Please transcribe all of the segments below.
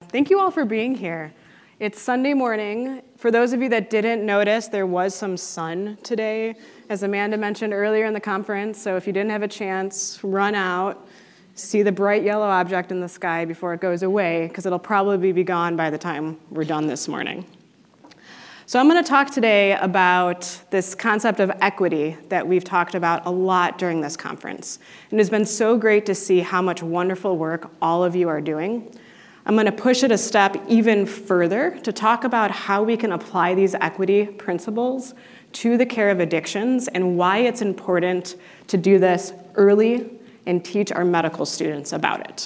Thank you all for being here. It's Sunday morning. For those of you that didn't notice, there was some sun today, as Amanda mentioned earlier in the conference. So if you didn't have a chance, run out, see the bright yellow object in the sky before it goes away, because it'll probably be gone by the time we're done this morning. So I'm going to talk today about this concept of equity that we've talked about a lot during this conference. And it's been so great to see how much wonderful work all of you are doing. I'm going to push it a step even further to talk about how we can apply these equity principles to the care of addictions and why it's important to do this early and teach our medical students about it.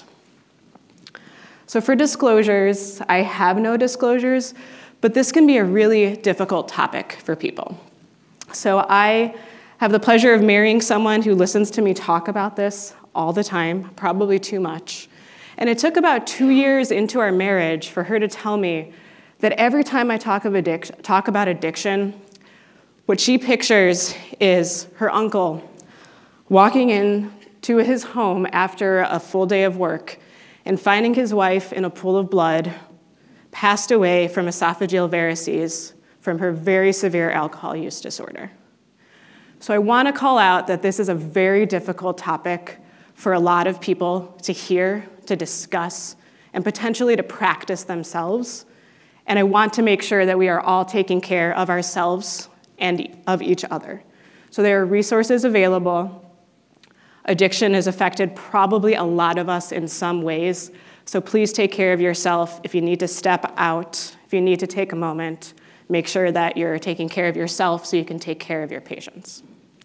So for disclosures, I have no disclosures, but this can be a really difficult topic for people. So I have the pleasure of marrying someone who listens to me talk about this all the time, probably too much. And it took about 2 years into our marriage for her to tell me that every time I talk about addiction, what she pictures is her uncle walking into his home after a full day of work and finding his wife in a pool of blood, passed away from esophageal varices from her very severe alcohol use disorder. So I want to call out that this is a very difficult topic for a lot of people to hear, to discuss, and potentially to practice themselves. And I want to make sure that we are all taking care of ourselves and of each other. So there are resources available. Addiction has affected probably a lot of us in some ways. So please take care of yourself. If you need to step out, if you need to take a moment, make sure that you're taking care of yourself so you can take care of your patients.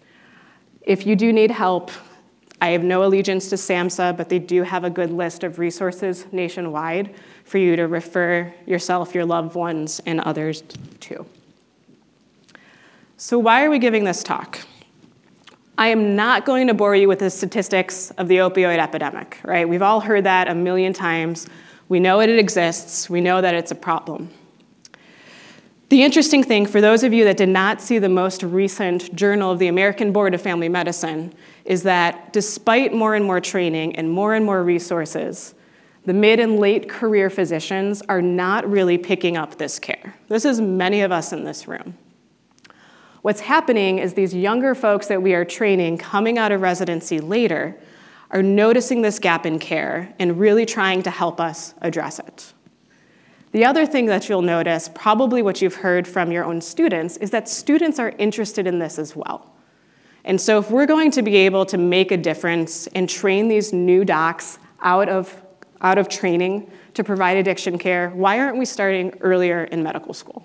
If you do need help, I have no allegiance to SAMHSA, but they do have a good list of resources nationwide for you to refer yourself, your loved ones, and others to. So why are we giving this talk? I am not going to bore you with the statistics of the opioid epidemic, right? We've all heard that a million times. We know it exists. We know that it's a problem. The interesting thing, for those of you that did not see the most recent Journal of the American Board of Family Medicine, is that despite more and more training and more resources, the mid and late career physicians are not really picking up this care. This is many of us in this room. What's happening is these younger folks that we are training coming out of residency later are noticing this gap in care and really trying to help us address it. The other thing that you'll notice, probably what you've heard from your own students, is that students are interested in this as well. And so if we're going to be able to make a difference and train these new docs out of training to provide addiction care, why aren't we starting earlier in medical school?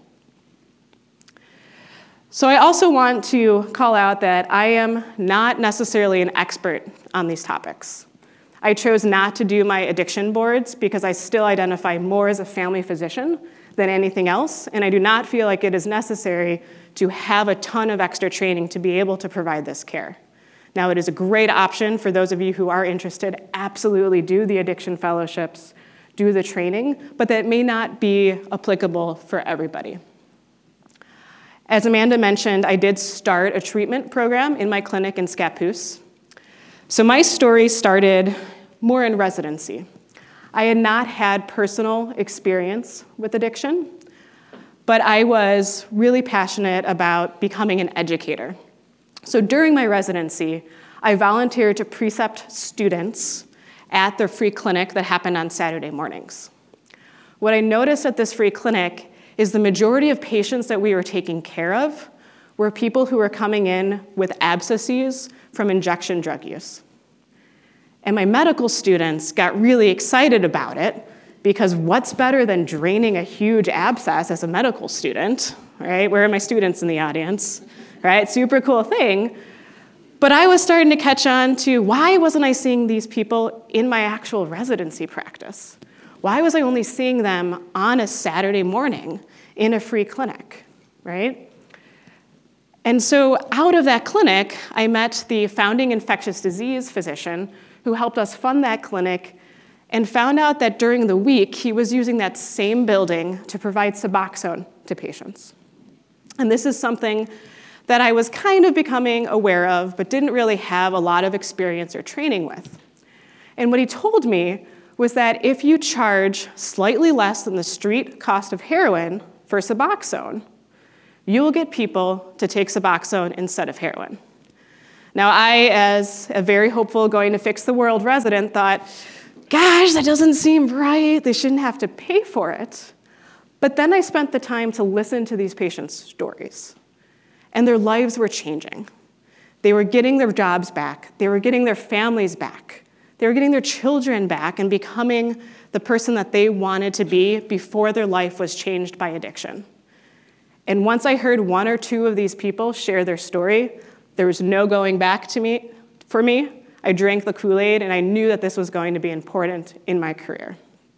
So I also want to call out that I am not necessarily an expert on these topics. I chose not to do my addiction boards because I still identify more as a family physician than anything else, and I do not feel like it is necessary to have a ton of extra training to be able to provide this care. Now, it is a great option for those of you who are interested. Absolutely do the addiction fellowships, do the training, but that may not be applicable for everybody. As Amanda mentioned, I did start a treatment program in my clinic in Scappoose. So my story started more in residency. I had not had personal experience with addiction, but I was really passionate about becoming an educator. So during my residency, I volunteered to precept students at the free clinic that happened on Saturday mornings. What I noticed at this free clinic is the majority of patients that we were taking care of were people who were coming in with abscesses from injection drug use. And my medical students got really excited about it because what's better than draining a huge abscess as a medical student, right? Where are my students in the audience, right? Super cool thing. But I was starting to catch on to why wasn't I seeing these people in my actual residency practice? Why was I only seeing them on a Saturday morning in a free clinic, right? And so out of that clinic, I met the founding infectious disease physician who helped us fund that clinic and found out that during the week, he was using that same building to provide Suboxone to patients. And this is something that I was kind of becoming aware of, but didn't really have a lot of experience or training with. And what he told me was that if you charge slightly less than the street cost of heroin for Suboxone, you will get people to take Suboxone instead of heroin. Now, I, as a very hopeful going to fix the world resident, thought, gosh, that doesn't seem right. They shouldn't have to pay for it. But then I spent the time to listen to these patients' stories, and their lives were changing. They were getting their jobs back. They were getting their families back. They were getting their children back and becoming the person that they wanted to be before their life was changed by addiction. And once I heard one or two of these people share their story, there was no going back for me. I drank the Kool-Aid, and I knew that this was going to be important in my career.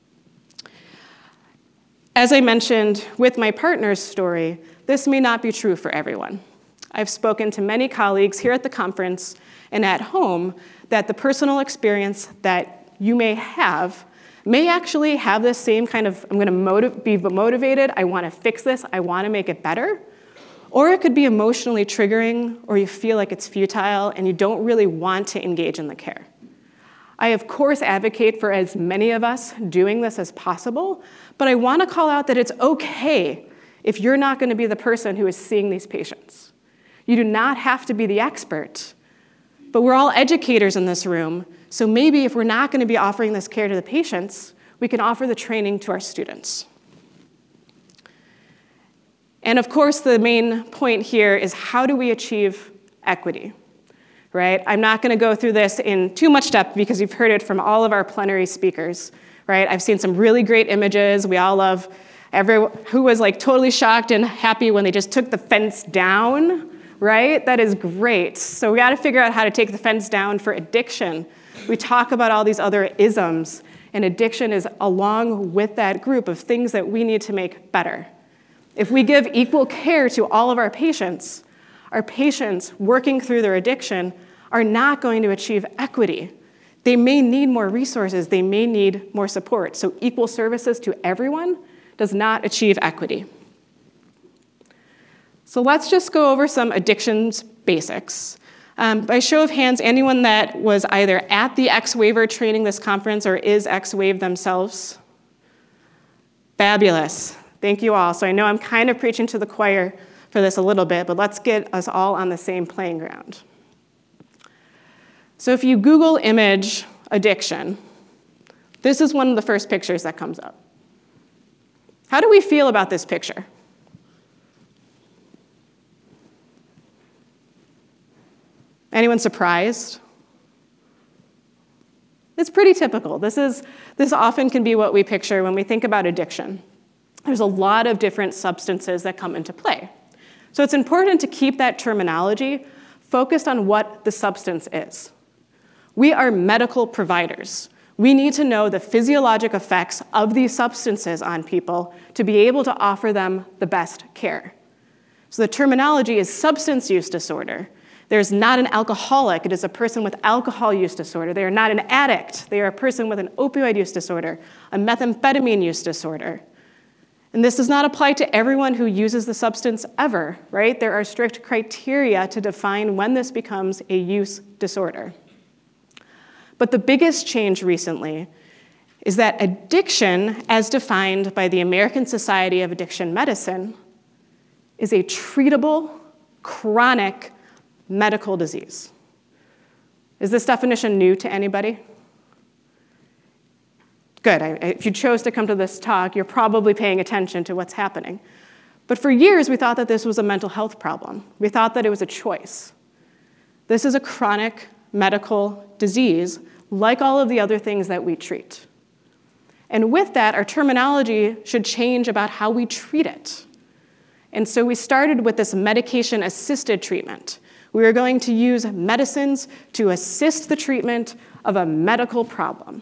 As I mentioned with my partner's story, this may not be true for everyone. I've spoken to many colleagues here at the conference and at home that the personal experience that you may have may actually have this same kind of, I'm going to be motivated, I want to fix this, I want to make it better. Or it could be emotionally triggering, or you feel like it's futile and you don't really want to engage in the care. I, of course, advocate for as many of us doing this as possible, but I want to call out that it's okay if you're not going to be the person who is seeing these patients. You do not have to be the expert, but we're all educators in this room, so maybe if we're not going to be offering this care to the patients, we can offer the training to our students. And of course, the main point here is how do we achieve equity, right? I'm not going to go through this in too much depth because you've heard it from all of our plenary speakers, right? I've seen some really great images. We all love who was like totally shocked and happy when they just took the fence down, right? That is great. So we got to figure out how to take the fence down for addiction. We talk about all these other isms, and addiction is along with that group of things that we need to make better. If we give equal care to all of our patients working through their addiction are not going to achieve equity. They may need more resources, they may need more support. So equal services to everyone does not achieve equity. So let's just go over some addictions basics. By show of hands, anyone that was either at the X-Waiver training this conference or is X-Wave themselves? Fabulous. Thank you all. So I know I'm kind of preaching to the choir for this a little bit, but let's get us all on the same playing ground. So if you Google image addiction, this is one of the first pictures that comes up. How do we feel about this picture? Anyone surprised? It's pretty typical. This often can be what we picture when we think about addiction. There's a lot of different substances that come into play. So it's important to keep that terminology focused on what the substance is. We are medical providers. We need to know the physiologic effects of these substances on people to be able to offer them the best care. So the terminology is substance use disorder. There's not an alcoholic. It is a person with alcohol use disorder. They are not an addict. They are a person with an opioid use disorder, a methamphetamine use disorder. And this does not apply to everyone who uses the substance ever, right? There are strict criteria to define when this becomes a use disorder. But the biggest change recently is that addiction, as defined by the American Society of Addiction Medicine, is a treatable, chronic medical disease. Is this definition new to anybody? Good. If you chose to come to this talk, you're probably paying attention to what's happening. But for years, we thought that this was a mental health problem. We thought that it was a choice. This is a chronic medical disease, like all of the other things that we treat. And with that, our terminology should change about how we treat it. And so we started with this medication-assisted treatment. We are going to use medicines to assist the treatment of a medical problem.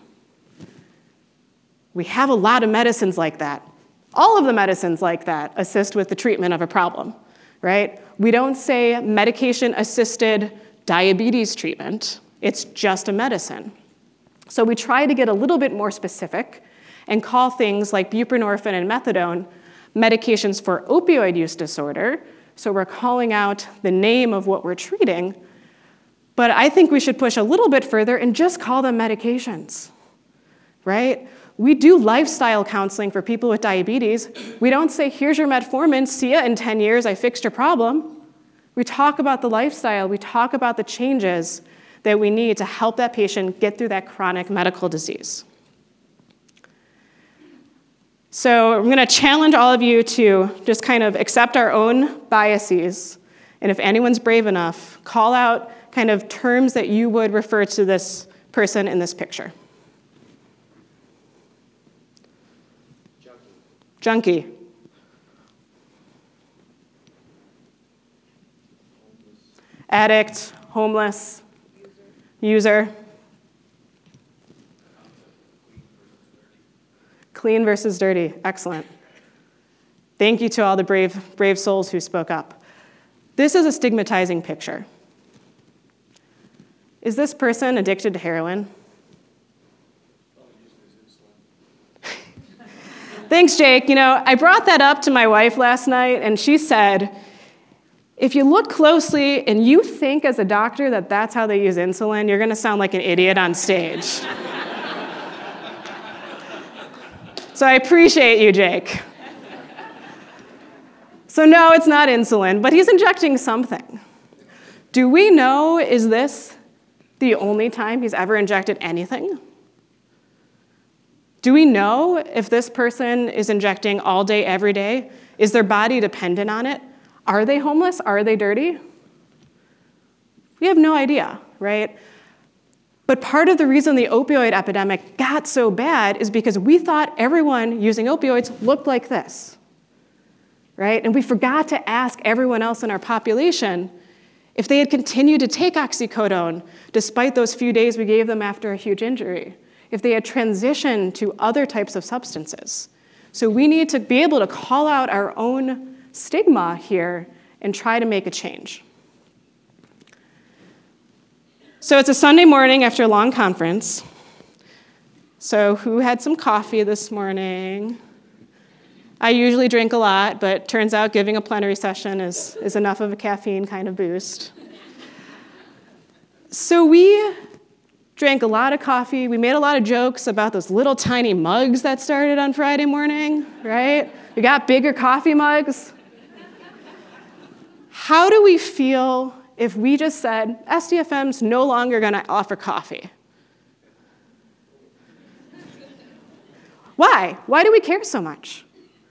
We have a lot of medicines like that. All of the medicines like that assist with the treatment of a problem, right? We don't say medication-assisted diabetes treatment. It's just a medicine. So we try to get a little bit more specific and call things like buprenorphine and methadone medications for opioid use disorder. So we're calling out the name of what we're treating. But I think we should push a little bit further and just call them medications. right? We do lifestyle counseling for people with diabetes. We don't say, here's your metformin, see ya in 10 years, I fixed your problem. We talk about the lifestyle. We talk about the changes that we need to help that patient get through that chronic medical disease. So I'm going to challenge all of you to just kind of accept our own biases. And if anyone's brave enough, call out kind of terms that you would refer to this person in this picture. Junkie. Addict, homeless, user. Clean versus dirty. Excellent. Thank you to all the brave souls who spoke up. This is a stigmatizing picture. Is this person addicted to heroin? Thanks, Jake. I brought that up to my wife last night, and she said, if you look closely and you think as a doctor that that's how they use insulin, you're going to sound like an idiot on stage. So I appreciate you, Jake. So no, it's not insulin, but he's injecting something. Do we know, is this the only time he's ever injected anything? Do we know if this person is injecting all day, every day? Is their body dependent on it? Are they homeless? Are they dirty? We have no idea, right? But part of the reason the opioid epidemic got so bad is because we thought everyone using opioids looked like this, right? And we forgot to ask everyone else in our population if they had continued to take oxycodone despite those few days we gave them after a huge injury, if they had transitioned to other types of substances. So we need to be able to call out our own stigma here and try to make a change. So it's a Sunday morning after a long conference. So who had some coffee this morning? I usually drink a lot, but turns out giving a plenary session is enough of a caffeine kind of boost. So we drank a lot of coffee. We made a lot of jokes about those little tiny mugs that started on Friday morning, right? We got bigger coffee mugs. How do we feel if we just said, SDFM's no longer going to offer coffee? Why? Why do we care so much?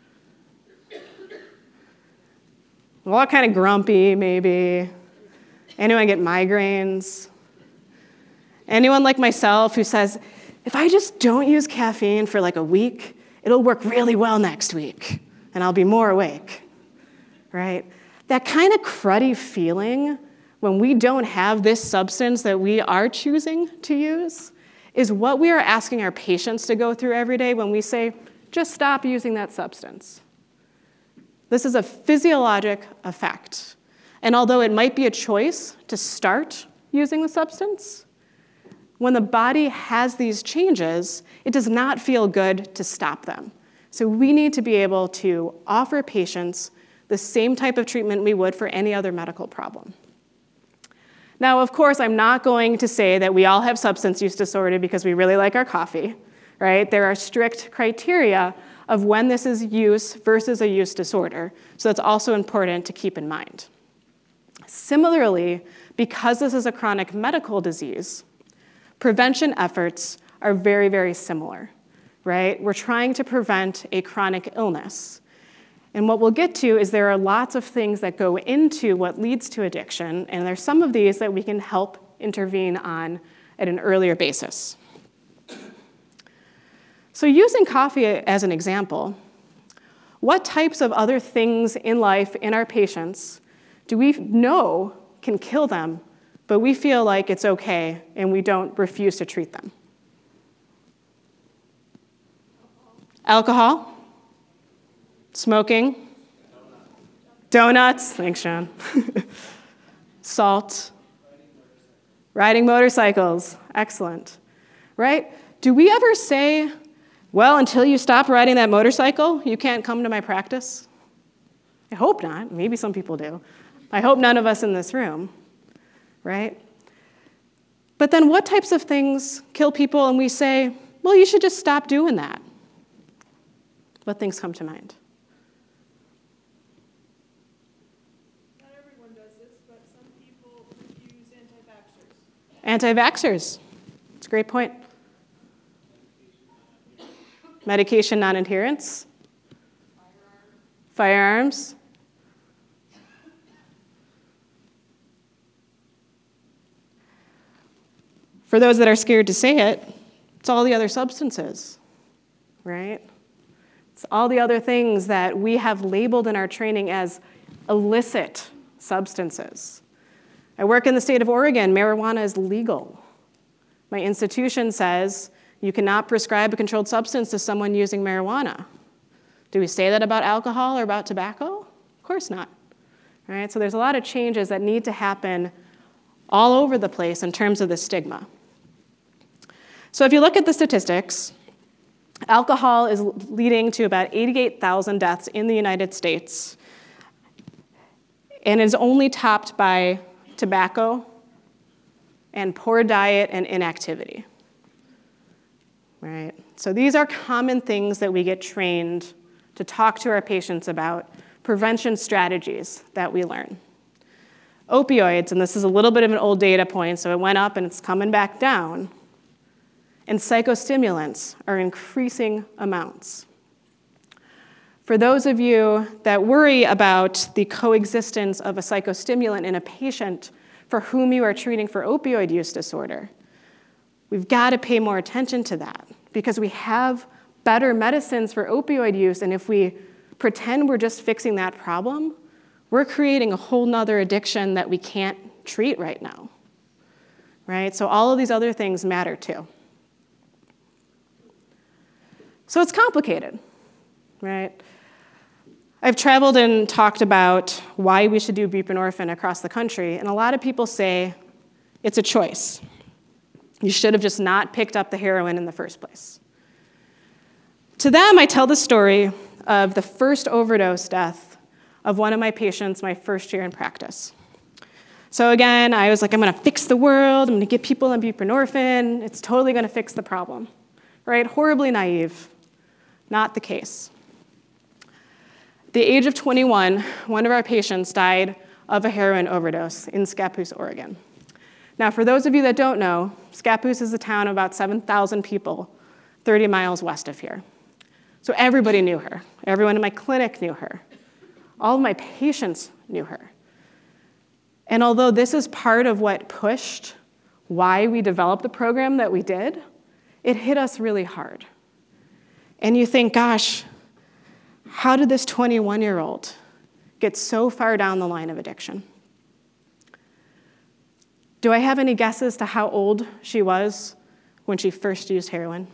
We're all kind of grumpy, maybe. Anyone get migraines? Anyone like myself who says, if I just don't use caffeine for like a week, it'll work really well next week, and I'll be more awake, right? That kind of cruddy feeling when we don't have this substance that we are choosing to use is what we are asking our patients to go through every day when we say, just stop using that substance. This is a physiologic effect. And although it might be a choice to start using the substance, when the body has these changes, it does not feel good to stop them. So we need to be able to offer patients the same type of treatment we would for any other medical problem. Now, of course, I'm not going to say that we all have substance use disorder because we really like our coffee, right? There are strict criteria of when this is use versus a use disorder. So that's also important to keep in mind. Similarly, because this is a chronic medical disease, prevention efforts are very, very similar, right? We're trying to prevent a chronic illness. And what we'll get to is there are lots of things that go into what leads to addiction, and there's some of these that we can help intervene on at an earlier basis. So using coffee as an example, what types of other things in life in our patients do we know can kill them, but we feel like it's okay and we don't refuse to treat them? Alcohol? Smoking? Donuts? Thanks, Sean. Salt? Riding motorcycles. Excellent. Right? Do we ever say, well, until you stop riding that motorcycle, you can't come to my practice? I hope not. Maybe some people do. I hope none of us in this room, right? But then what types of things kill people and we say, well, you should just stop doing that. What things come to mind? Not everyone does this, but some people use anti-vaxxers. Anti-vaxxers. That's a great point. Medication non-adherence. Firearms. For those that are scared to say it, it's all the other substances, right? It's all the other things that we have labeled in our training as illicit substances. I work in the state of Oregon. Marijuana is legal. My institution says you cannot prescribe a controlled substance to someone using marijuana. Do we say that about alcohol or about tobacco? Of course not. Right? So there's a lot of changes that need to happen all over the place in terms of the stigma. So if you look at the statistics, alcohol is leading to about 88,000 deaths in the United States, and is only topped by tobacco and poor diet and inactivity. Right? So these are common things that we get trained to talk to our patients about, prevention strategies that we learn. Opioids, and this is a little bit of an old data point, so it went up and it's coming back down, and psychostimulants are increasing amounts. For those of you that worry about the coexistence of a psychostimulant in a patient for whom you are treating for opioid use disorder, we've got to pay more attention to that because we have better medicines for opioid use, and if we pretend we're just fixing that problem, we're creating a whole nother addiction that we can't treat right now, right? So all of these other things matter too. So it's complicated, right? I've traveled and talked about why we should do buprenorphine across the country, and a lot of people say it's a choice. You should have just not picked up the heroin in the first place. To them, I tell the story of the first overdose death of one of my patients my first year in practice. So again, I was like, I'm gonna fix the world, I'm gonna get people on buprenorphine, it's totally gonna fix the problem, right? Horribly naive. Not the case. At the age of 21, one of our patients died of a heroin overdose in Scappoose, Oregon. Now, for those of you that don't know, Scappoose is a town of about 7,000 people, 30 miles west of here. So everybody knew her. Everyone in my clinic knew her. All of my patients knew her. And although this is part of what pushed why we developed the program that we did, it hit us really hard. And you think, gosh, how did this 21-year-old get so far down the line of addiction? Do I have any guesses to how old she was when she first used heroin?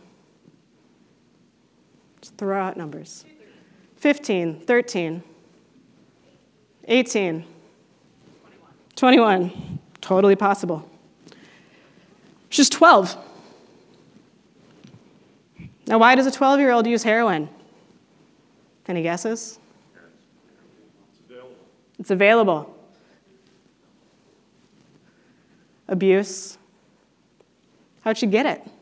Just throw out numbers. 15, 13, 18, 21. Totally possible. She's 12. Now, why does a 12-year-old use heroin? Any guesses? It's available. Abuse. How'd she get it?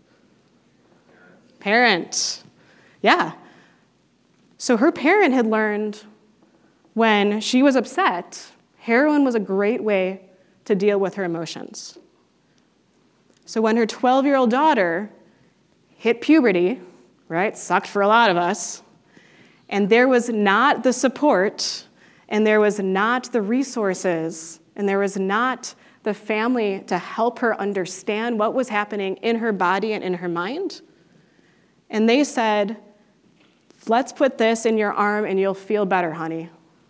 Parent. Yeah. So her parent had learned when she was upset, heroin was a great way to deal with her emotions. So when her 12-year-old daughter hit puberty, right, sucked for a lot of us, and there was not the support, and there was not the resources, and there was not the family to help her understand what was happening in her body and in her mind. And they said, let's put this in your arm and you'll feel better, honey.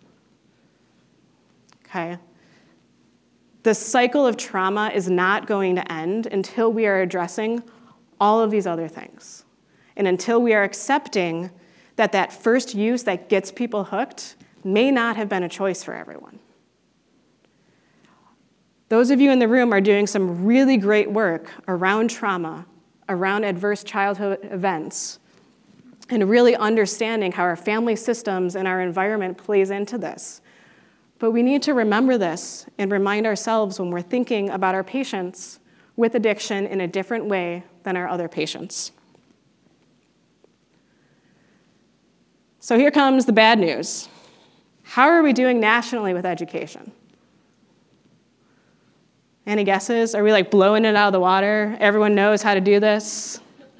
Okay. The cycle of trauma is not going to end until we are addressing all of these other things. And until we are accepting that that first use that gets people hooked may not have been a choice for everyone. Those of you in the room are doing some really great work around trauma, around adverse childhood events, and really understanding how our family systems and our environment plays into this. But we need to remember this and remind ourselves when we're thinking about our patients with addiction in a different way than our other patients. So here comes the bad news. How are we doing nationally with education? Any guesses? Are we like blowing it out of the water? Everyone knows how to do this?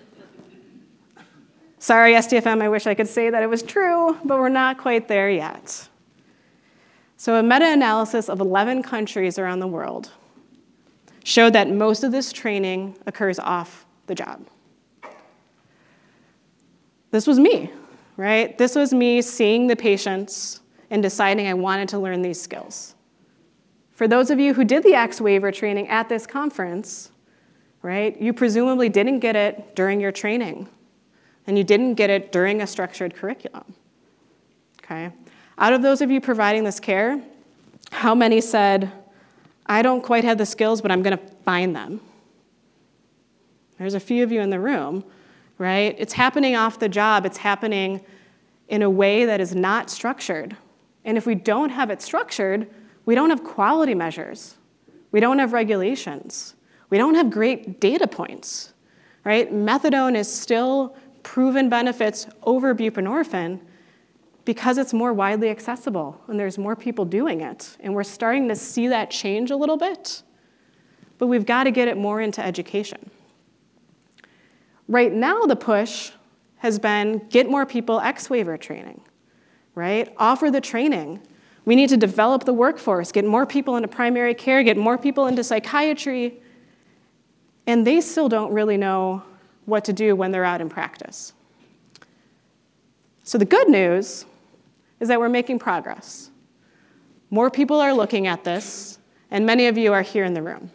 Sorry, STFM, I wish I could say that it was true, but we're not quite there yet. So a meta-analysis of 11 countries around the world showed that most of this training occurs off the job. This was me, right? This was me seeing the patients and deciding I wanted to learn these skills. For those of you who did the X-Waiver training at this conference, right, you presumably didn't get it during your training, and you didn't get it during a structured curriculum, okay? Out of those of you providing this care, how many said, I don't quite have the skills, but I'm gonna find them? There's a few of you in the room, right? It's happening off the job. It's happening in a way that is not structured. And if we don't have it structured, we don't have quality measures. We don't have regulations. We don't have great data points, right? Methadone is still proven benefits over buprenorphine because it's more widely accessible and there's more people doing it. And we're starting to see that change a little bit, but we've got to get it more into education. Right now, the push has been get more people X-Waiver training, right? Offer the training. We need to develop the workforce, get more people into primary care, get more people into psychiatry, and they still don't really know what to do when they're out in practice. So the good news is that we're making progress. More people are looking at this, and many of you are here in the room.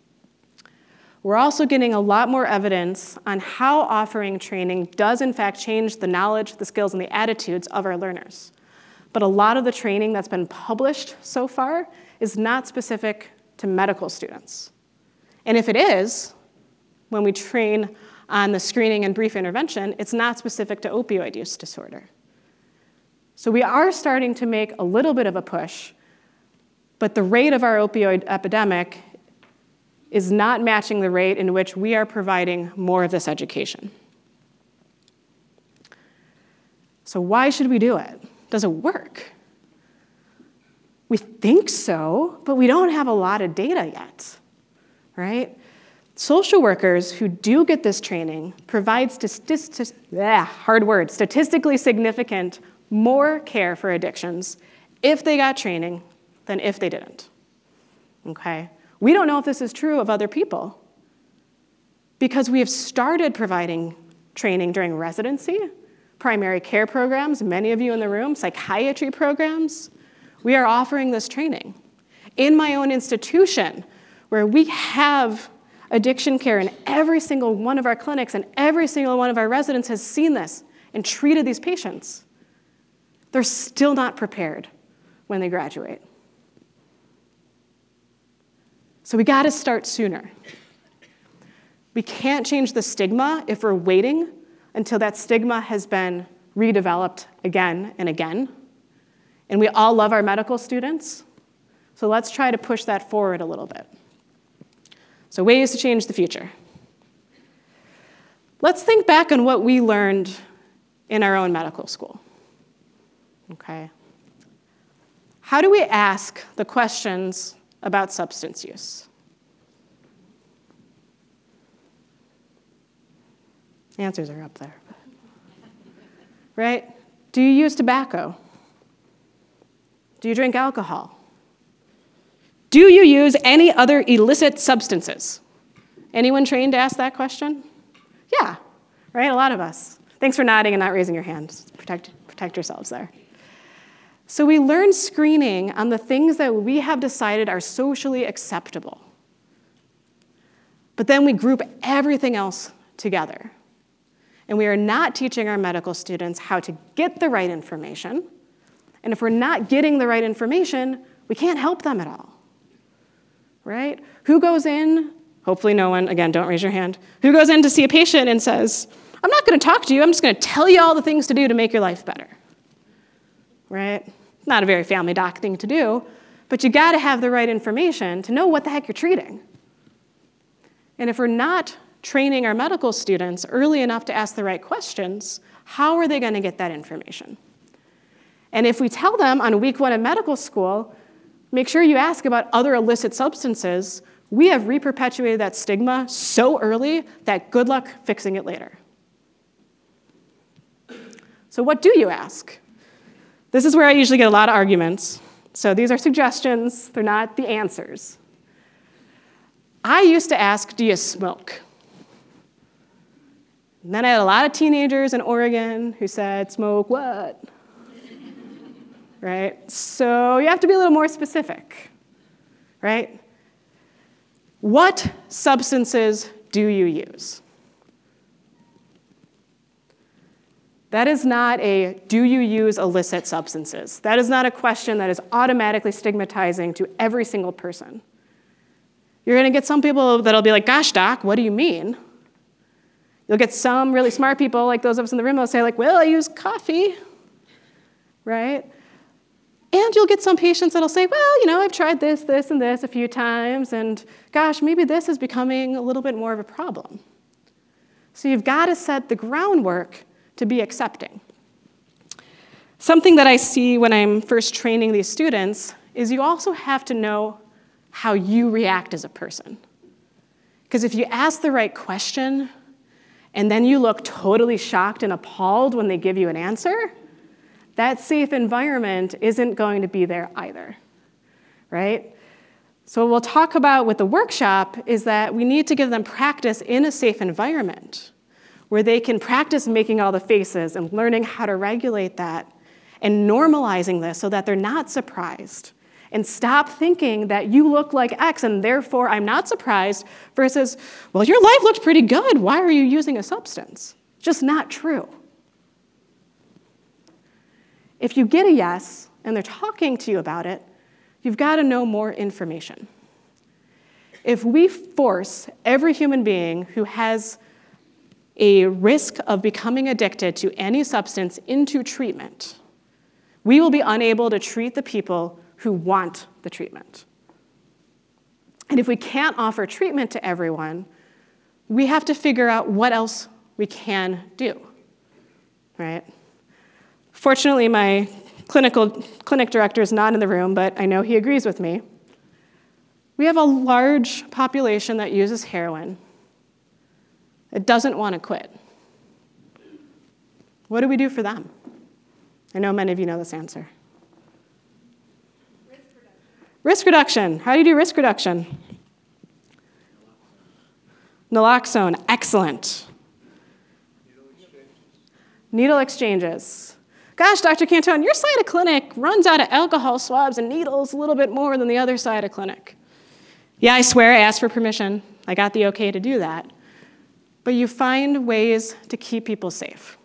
We're also getting a lot more evidence on how offering training does in fact change the knowledge, the skills, and the attitudes of our learners. But a lot of the training that's been published so far is not specific to medical students. And if it is, when we train on the screening and brief intervention, it's not specific to opioid use disorder. So we are starting to make a little bit of a push, but the rate of our opioid epidemic is not matching the rate in which we are providing more of this education. So why should we do it? Does it work? We think so, but we don't have a lot of data yet, right? Social workers who do get this training provide statistically significant more care for addictions if they got training than if they didn't, okay? We don't know if this is true of other people because we have started providing training during residency, primary care programs, many of you in the room, psychiatry programs. We are offering this training. In my own institution, where we have addiction care in every single one of our clinics and every single one of our residents has seen this and treated these patients, they're still not prepared when they graduate. So we gotta start sooner. We can't change the stigma if we're waiting until that stigma has been redeveloped again and again. And we all love our medical students, so let's try to push that forward a little bit. So ways to change the future. Let's think back on what we learned in our own medical school, okay? How do we ask the questions about substance use? Answers are up there, right? Do you use tobacco? Do you drink alcohol? Do you use any other illicit substances? Anyone trained to ask that question? Yeah, right, a lot of us. Thanks for nodding and not raising your hand. Protect yourselves there. So we learn screening on the things that we have decided are socially acceptable. But then we group everything else together. And we are not teaching our medical students how to get the right information. And if we're not getting the right information, we can't help them at all, right? Who goes in, hopefully no one, again, don't raise your hand, who goes in to see a patient and says, I'm not gonna talk to you, I'm just gonna tell you all the things to do to make your life better, right? Not a very family doc thing to do, but you gotta have the right information to know what the heck you're treating. And if we're not training our medical students early enough to ask the right questions, how are they gonna get that information? And if we tell them on week 1 of medical school, make sure you ask about other illicit substances, we have reperpetuated that stigma so early that good luck fixing it later. So what do you ask? This is where I usually get a lot of arguments. So these are suggestions, they're not the answers. I used to ask, do you smoke? And then I had a lot of teenagers in Oregon who said, smoke what? Right? So you have to be a little more specific, right? What substances do you use? That is not a, do you use illicit substances? That is not a question that is automatically stigmatizing to every single person. You're going to get some people that'll be like, gosh, doc, what do you mean? You'll get some really smart people, like those of us in the room, that'll say, like, well, I use coffee, right? And you'll get some patients that'll say, well, I've tried this, this, and this a few times, and gosh, maybe this is becoming a little bit more of a problem. So you've got to set the groundwork to be accepting. Something that I see when I'm first training these students is you also have to know how you react as a person. Because if you ask the right question, and then you look totally shocked and appalled when they give you an answer, that safe environment isn't going to be there either, right? So what we'll talk about with the workshop is that we need to give them practice in a safe environment where they can practice making all the faces and learning how to regulate that and normalizing this so that they're not surprised. And stop thinking that you look like X and therefore I'm not surprised versus, well, your life looked pretty good. Why are you using a substance? Just not true. If you get a yes and they're talking to you about it, you've got to know more information. If we force every human being who has a risk of becoming addicted to any substance into treatment, we will be unable to treat the people who want the treatment. And if we can't offer treatment to everyone, we have to figure out what else we can do, right? Fortunately, my clinic director is not in the room, but I know he agrees with me. We have a large population that uses heroin. It doesn't want to quit. What do we do for them? I know many of you know this answer. Risk reduction. How do you do risk reduction? Naloxone. Excellent. Needle exchanges. Gosh, Dr. Cantone, your side of clinic runs out of alcohol swabs and needles a little bit more than the other side of clinic. Yeah, I swear I asked for permission. I got the okay to do that. But you find ways to keep people safe.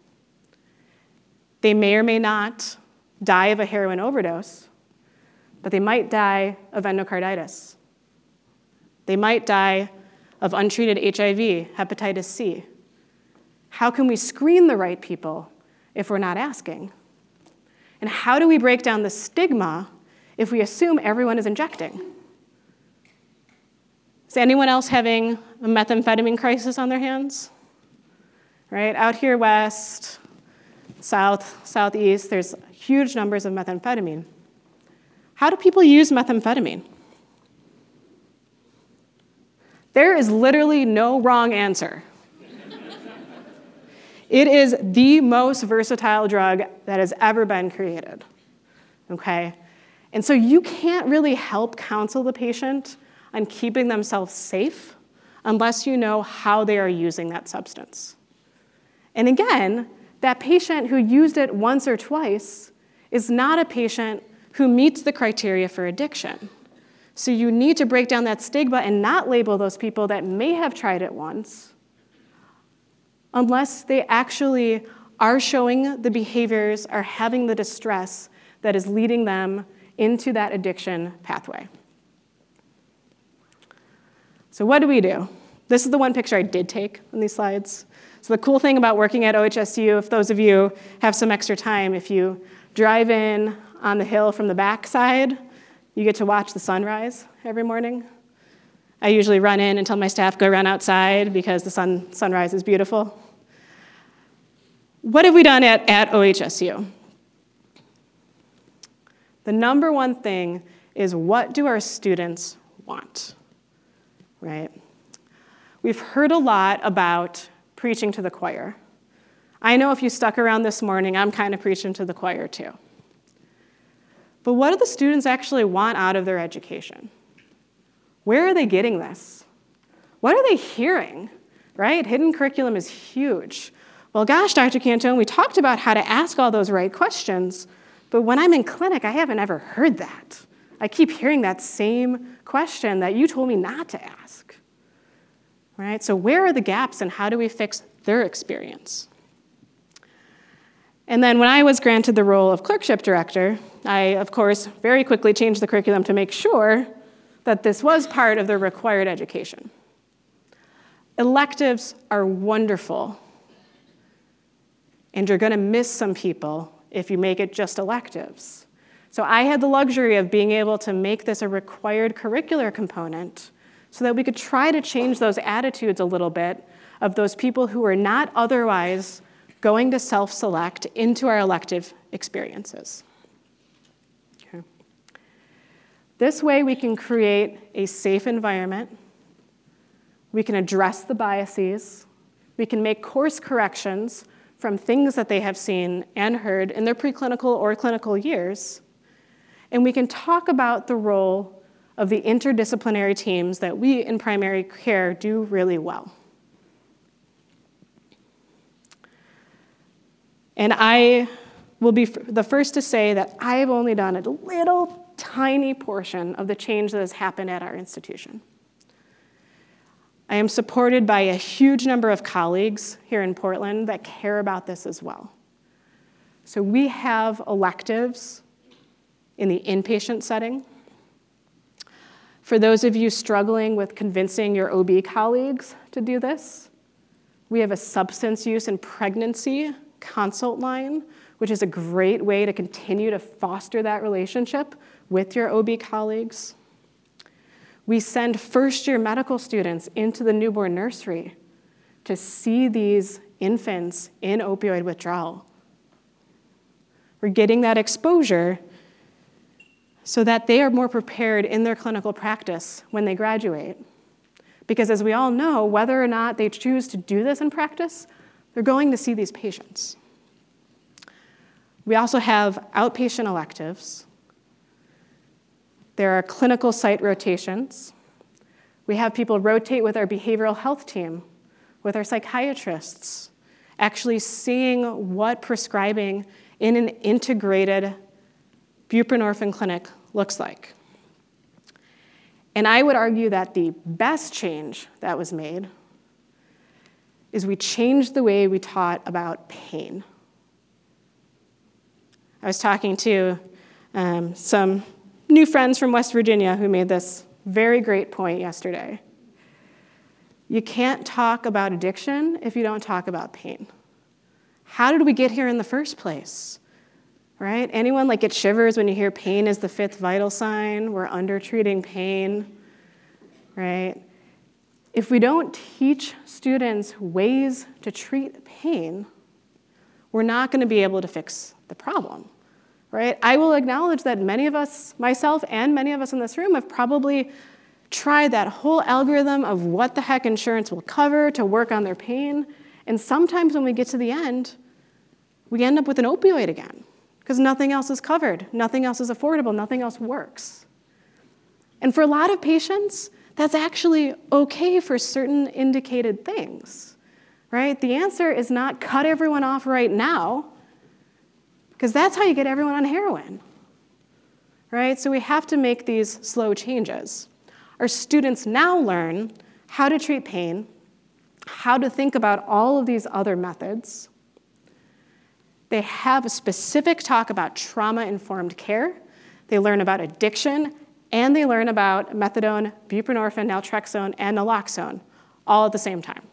They may or may not die of a heroin overdose, but they might die of endocarditis. They might die of untreated HIV, hepatitis C. How can we screen the right people if we're not asking? And how do we break down the stigma if we assume everyone is injecting? Is anyone else having a methamphetamine crisis on their hands? Right, out here west, south, southeast, there's huge numbers of methamphetamine. How do people use methamphetamine? There is literally no wrong answer. It is the most versatile drug that has ever been created, okay? And so you can't really help counsel the patient on keeping themselves safe unless you know how they are using that substance. And again, that patient who used it once or twice is not a patient who meets the criteria for addiction. So you need to break down that stigma and not label those people that may have tried it once unless they actually are showing the behaviors, are having the distress that is leading them into that addiction pathway. So what do? This is the one picture I did take on these slides. So the cool thing about working at OHSU, if those of you have some extra time, if you drive in on the hill from the back side, you get to watch the sunrise every morning. I usually run in and tell my staff, go run outside because the sunrise is beautiful. What have we done at OHSU? The number one thing is, what do our students want, right? We've heard a lot about preaching to the choir. I know if you stuck around this morning, I'm kind of preaching to the choir too. But what do the students actually want out of their education? Where are they getting this? What are they hearing, right? Hidden curriculum is huge. Well, gosh, Dr. Cantone, we talked about how to ask all those right questions, but when I'm in clinic, I haven't ever heard that. I keep hearing that same question that you told me not to ask, right? So where are the gaps and how do we fix their experience? And then when I was granted the role of clerkship director, I, of course, very quickly changed the curriculum to make sure that this was part of the required education. Electives are wonderful, and you're going to miss some people if you make it just electives. So I had the luxury of being able to make this a required curricular component so that we could try to change those attitudes a little bit of those people who are not otherwise going to self-select into our elective experiences. Okay. This way we can create a safe environment. We can address the biases. We can make course corrections from things that they have seen and heard in their preclinical or clinical years. And we can talk about the role of the interdisciplinary teams that we in primary care do really well. And I will be the first to say that I have only done a little tiny portion of the change that has happened at our institution. I am supported by a huge number of colleagues here in Portland that care about this as well. So we have electives in the inpatient setting. For those of you struggling with convincing your OB colleagues to do this, we have a substance use and pregnancy consult line, which is a great way to continue to foster that relationship with your OB colleagues. We send first-year medical students into the newborn nursery to see these infants in opioid withdrawal. We're getting that exposure so that they are more prepared in their clinical practice when they graduate. Because as we all know, whether or not they choose to do this in practice, they're going to see these patients. We also have outpatient electives. There are clinical site rotations. We have people rotate with our behavioral health team, with our psychiatrists, actually seeing what prescribing in an integrated buprenorphine clinic looks like. And I would argue that the best change that was made is we changed the way we taught about pain. I was talking to some new friends from West Virginia who made this very great point yesterday. You can't talk about addiction if you don't talk about pain. How did we get here in the first place? Right? Anyone get shivers when you hear pain is the fifth vital sign? We're under-treating pain, right? If we don't teach students ways to treat pain, we're not going to be able to fix the problem, right? I will acknowledge that many of us, myself and many of us in this room, have probably tried that whole algorithm of what the heck insurance will cover to work on their pain, and sometimes when we get to the end, we end up with an opioid again, because nothing else is covered, nothing else is affordable, nothing else works. And for a lot of patients, that's actually okay for certain indicated things, right? The answer is not cut everyone off right now, because that's how you get everyone on heroin, right? So we have to make these slow changes. Our students now learn how to treat pain, how to think about all of these other methods. They have a specific talk about trauma-informed care. They learn about addiction, and they learn about methadone, buprenorphine, naltrexone, and naloxone, all at the same time.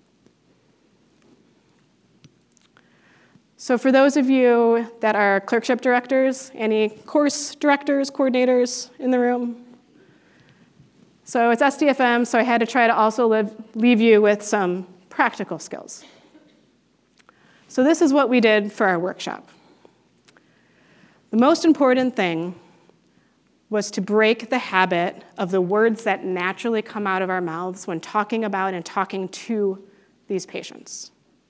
So for those of you that are clerkship directors, any course directors, coordinators in the room? So it's SDFM, so I had to try to also leave you with some practical skills. So this is what we did for our workshop. The most important thing was to break the habit of the words that naturally come out of our mouths when talking about and talking to these patients.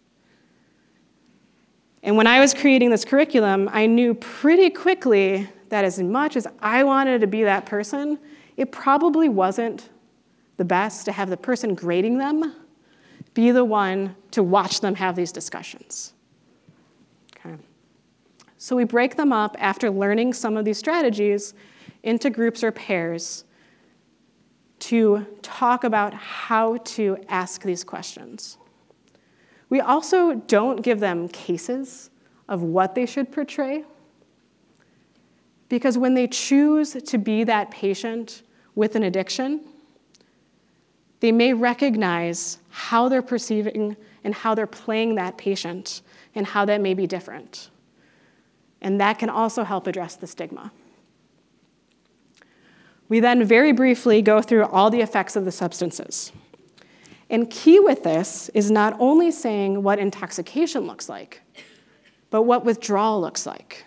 And when I was creating this curriculum, I knew pretty quickly that as much as I wanted to be that person, it probably wasn't the best to have the person grading them be the one to watch them have these discussions. Okay. So we break them up after learning some of these strategies into groups or pairs to talk about how to ask these questions. We also don't give them cases of what they should portray, because when they choose to be that patient with an addiction, they may recognize how they're perceiving and how they're playing that patient and how that may be different. And that can also help address the stigma. We then very briefly go through all the effects of the substances. And key with this is not only saying what intoxication looks like, but what withdrawal looks like.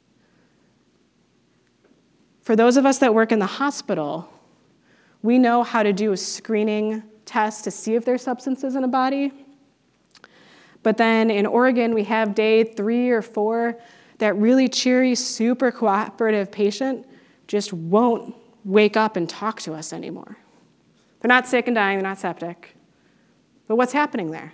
For those of us that work in the hospital, we know how to do a screening test to see if there's substances in a body. But then in Oregon, we have day 3 or 4, that really cheery, super cooperative patient just won't wake up and talk to us anymore. They're not sick and dying, they're not septic. But what's happening there?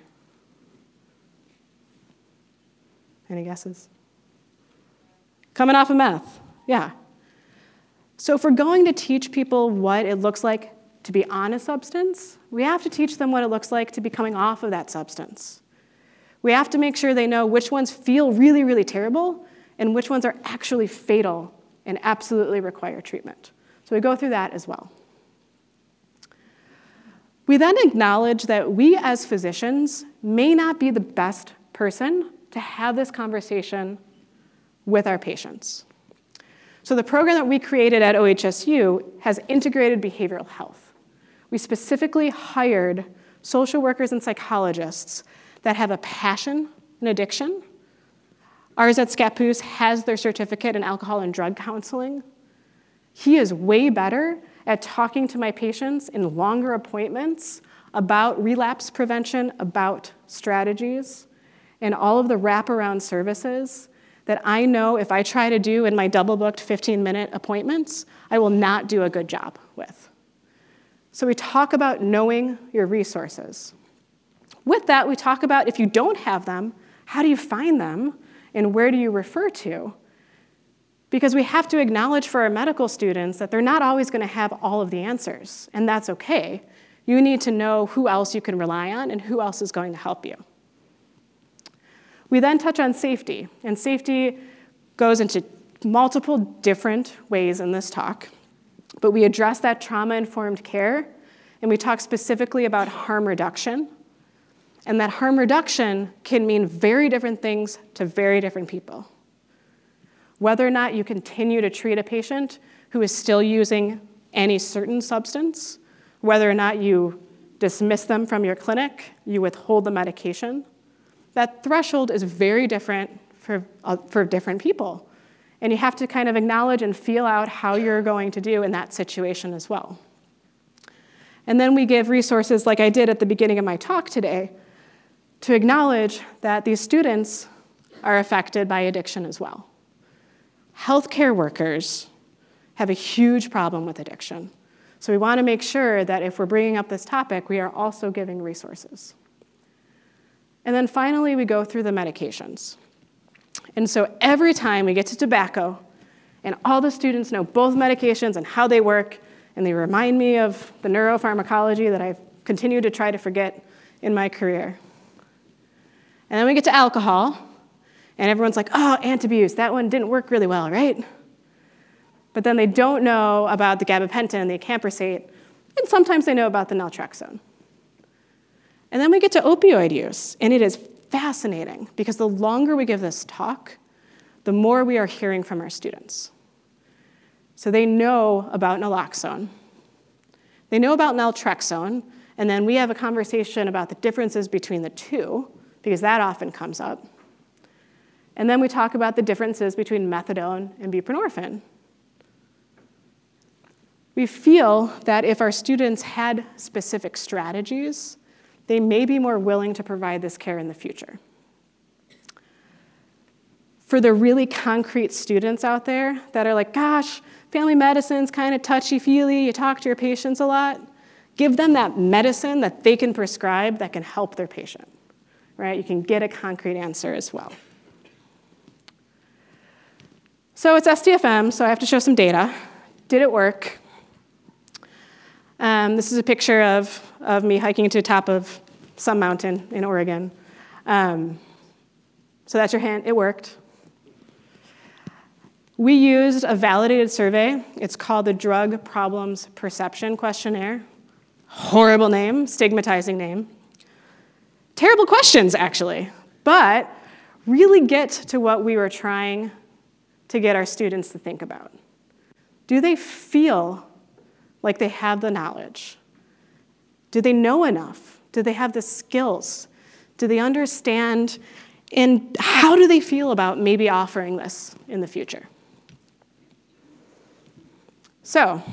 Any guesses? Coming off of meth, yeah. So if we're going to teach people what it looks like to be on a substance, we have to teach them what it looks like to be coming off of that substance. We have to make sure they know which ones feel really, really terrible and which ones are actually fatal and absolutely require treatment. So we go through that as well. We then acknowledge that we as physicians may not be the best person to have this conversation with our patients. So the program that we created at OHSU has integrated behavioral health. We specifically hired social workers and psychologists that have a passion in addiction. Ours at Scappoose has their certificate in alcohol and drug counseling. He is way better at talking to my patients in longer appointments about relapse prevention, about strategies, and all of the wraparound services that I know if I try to do in my double-booked 15-minute appointments, I will not do a good job with. So we talk about knowing your resources. With that, we talk about if you don't have them, how do you find them, and where do you refer to? Because we have to acknowledge for our medical students that they're not always going to have all of the answers, and that's okay. You need to know who else you can rely on and who else is going to help you. We then touch on safety, and safety goes into multiple different ways in this talk, but we address that trauma-informed care, and we talk specifically about harm reduction, and that harm reduction can mean very different things to very different people. Whether or not you continue to treat a patient who is still using any certain substance, whether or not you dismiss them from your clinic, you withhold the medication, that threshold is very different for different people. And you have to kind of acknowledge and feel out how you're going to do in that situation as well. And then we give resources like I did at the beginning of my talk today to acknowledge that these students are affected by addiction as well. Healthcare workers have a huge problem with addiction. So we want to make sure that if we're bringing up this topic, we are also giving resources. And then finally, we go through the medications. And so every time we get to tobacco, and all the students know both medications and how they work, and they remind me of the neuropharmacology that I've continued to try to forget in my career. And then we get to alcohol, and everyone's like, oh, antabuse, that one didn't work really well, right? But then they don't know about the gabapentin, the acamprosate, and sometimes they know about the naltrexone. And then we get to opioid use, and it is fascinating because the longer we give this talk, the more we are hearing from our students. So they know about naloxone. They know about naltrexone, and then we have a conversation about the differences between the two, because that often comes up. And then we talk about the differences between methadone and buprenorphine. We feel that if our students had specific strategies, they may be more willing to provide this care in the future. For the really concrete students out there that are like, gosh, family medicine's kind of touchy-feely, you talk to your patients a lot, give them that medicine that they can prescribe that can help their patient, right? You can get a concrete answer as well. So it's STFM, so I have to show some data. Did it work? This is a picture of me hiking to the top of some mountain in Oregon. So that's your hint, it worked. We used a validated survey. It's called the Drug Problems Perception Questionnaire. Horrible name, stigmatizing name. Terrible questions, actually, but really get to what we were trying to get our students to think about. Do they feel like they have the knowledge? Do they know enough? Do they have the skills? Do they understand? And how do they feel about maybe offering this in the future? So,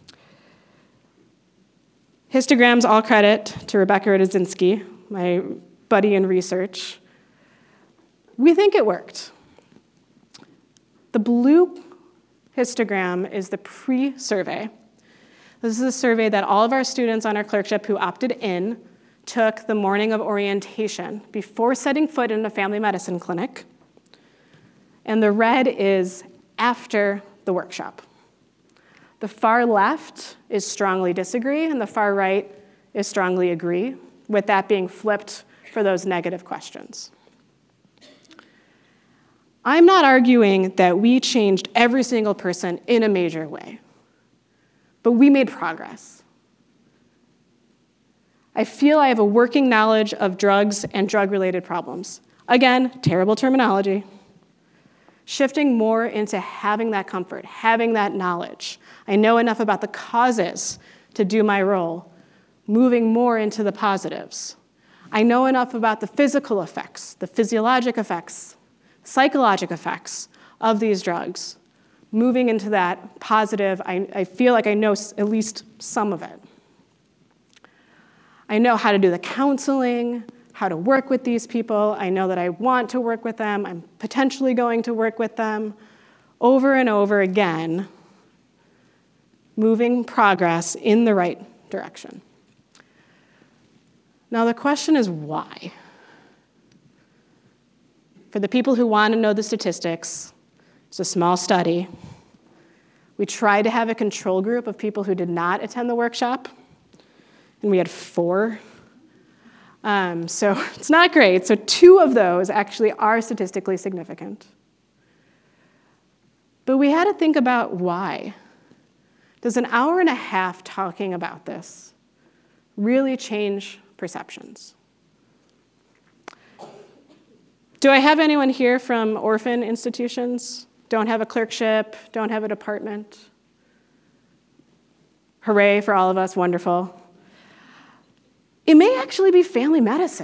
histograms, all credit to Rebecca Rodzinski, my buddy in research. We think it worked. The blue histogram is the pre-survey. This is a survey that all of our students on our clerkship who opted in took the morning of orientation before setting foot in a family medicine clinic. And the red is after the workshop. The far left is strongly disagree, and the far right is strongly agree, with that being flipped for those negative questions. I'm not arguing that we changed every single person in a major way, but we made progress. I feel I have a working knowledge of drugs and drug-related problems. Again, terrible terminology. Shifting more into having that comfort, having that knowledge. I know enough about the causes to do my role, moving more into the positives. I know enough about the physical effects, the physiologic effects, psychological effects of these drugs, moving into that positive. I feel like I know at least some of it. I know how to do the counseling, how to work with these people. I know that I want to work with them. I'm potentially going to work with them over and over again, moving progress in the right direction. Now the question is why? For the people who want to know the statistics, it's a small study. We tried to have a control group of people who did not attend the workshop, and we had 4. So it's not great. So 2 of those actually are statistically significant. But we had to think about why. Does an hour and a half talking about this really change perceptions? Do I have anyone here from orphan institutions? Don't have a clerkship, don't have a department? Hooray for all of us, wonderful. It may actually be family medicine.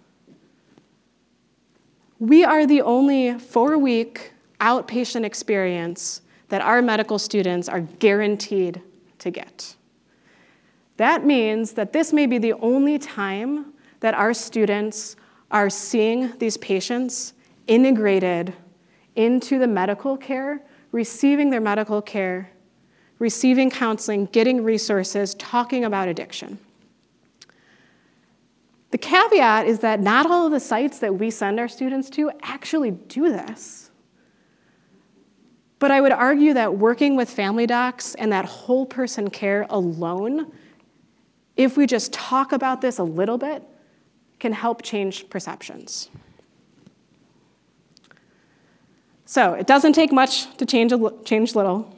We are the only 4-week outpatient experience that our medical students are guaranteed to get. That means that this may be the only time that our students are seeing these patients integrated into the medical care, receiving their medical care, receiving counseling, getting resources, talking about addiction. The caveat is that not all of the sites that we send our students to actually do this. But I would argue that working with family docs and that whole person care alone, if we just talk about this a little bit, can help change perceptions. So it doesn't take much to change little.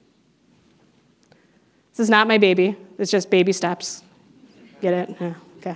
This is not my baby. It's just baby steps. Get it? Yeah, okay.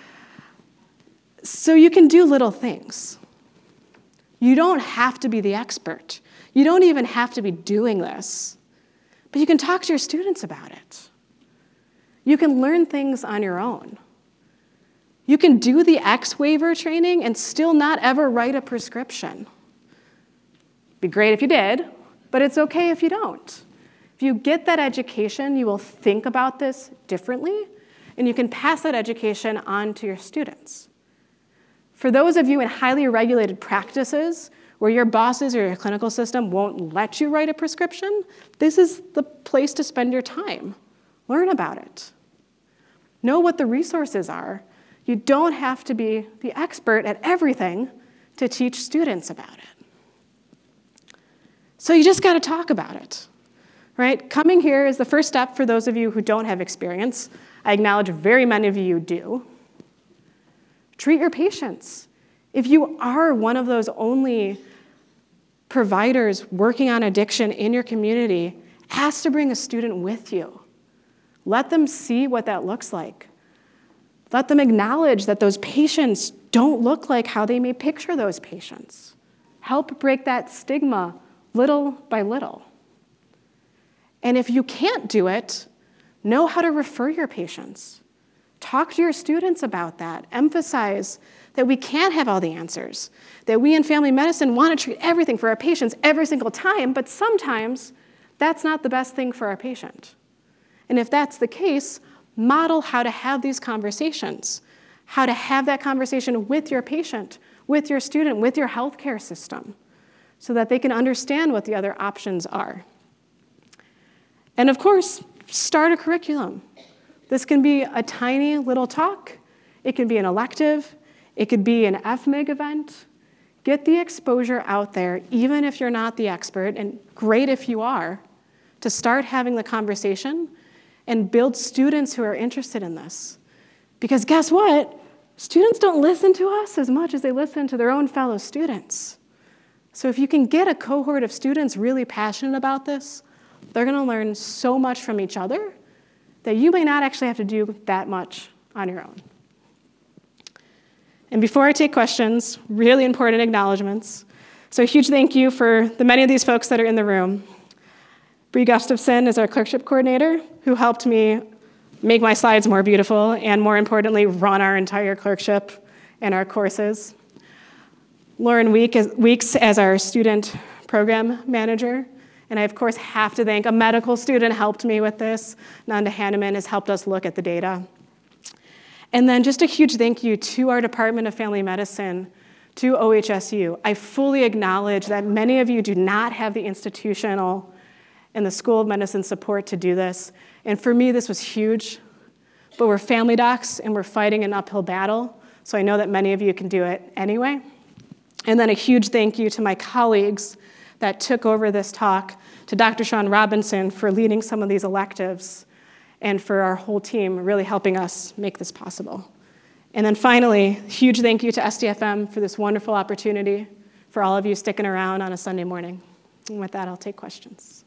So you can do little things. You don't have to be the expert. You don't even have to be doing this. But you can talk to your students about it. You can learn things on your own. You can do the X waiver training and still not ever write a prescription. It'd be great if you did, but it's okay if you don't. If you get that education, you will think about this differently, and you can pass that education on to your students. For those of you in highly regulated practices where your bosses or your clinical system won't let you write a prescription, this is the place to spend your time. Learn about it. Know what the resources are. You don't have to be the expert at everything to teach students about it. So you just got to talk about it, right? Coming here is the first step for those of you who don't have experience. I acknowledge very many of you do. Treat your patients. If you are one of those only providers working on addiction in your community, ask to bring a student with you. Let them see what that looks like. Let them acknowledge that those patients don't look like how they may picture those patients. Help break that stigma little by little. And if you can't do it, know how to refer your patients. Talk to your students about that. Emphasize that we can't have all the answers, that we in family medicine want to treat everything for our patients every single time, but sometimes that's not the best thing for our patient. And if that's the case, model how to have these conversations, how to have that conversation with your patient, with your student, with your healthcare system, so that they can understand what the other options are. And of course, start a curriculum. This can be a tiny little talk. It can be an elective. It could be an FMIG event. Get the exposure out there, even if you're not the expert, and great if you are, to start having the conversation and build students who are interested in this. Because guess what? Students don't listen to us as much as they listen to their own fellow students. So if you can get a cohort of students really passionate about this, they're going to learn so much from each other that you may not actually have to do that much on your own. And before I take questions, really important acknowledgments. So a huge thank you for the many of these folks that are in the room. Bree Gustafson is our clerkship coordinator, who helped me make my slides more beautiful and, more importantly, run our entire clerkship and our courses. Lauren Weeks as our student program manager. And I, of course, have to thank a medical student helped me with this. Nanda Hanneman has helped us look at the data. And then just a huge thank you to our Department of Family Medicine, to OHSU. I fully acknowledge that many of you do not have the institutional and the School of Medicine support to do this. And for me, this was huge. But we're family docs, and we're fighting an uphill battle. So I know that many of you can do it anyway. And then a huge thank you to my colleagues that took over this talk, to Dr. Sean Robinson for leading some of these electives, and for our whole team really helping us make this possible. And then finally, huge thank you to SDFM for this wonderful opportunity, for all of you sticking around on a Sunday morning. And with that, I'll take questions.